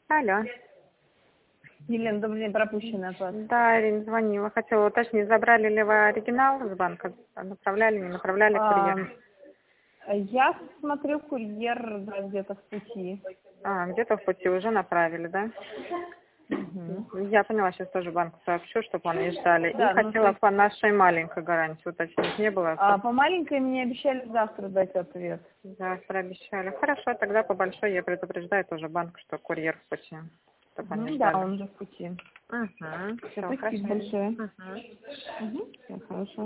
Алло. Елена, добрый день, пропущенная от вас. Да, Ирина звонила. Хотела уточнить, забрали ли вы оригинал из банка? Направляли, не направляли курьер? Я смотрю, курьер, да, где-то в пути. Где-то в пути уже направили, да? Я поняла, сейчас тоже банку сообщу, чтобы они ждали. Да, И хотела по нашей маленькой гарантии уточнить, не было? По маленькой мне обещали завтра дать ответ. Завтра обещали. Хорошо, тогда по большой я предупреждаю тоже банк, что курьер в пути. Чтобы они Да, ждали. он уже в пути. Все, Спасибо большое. хорошо. Всё хорошо.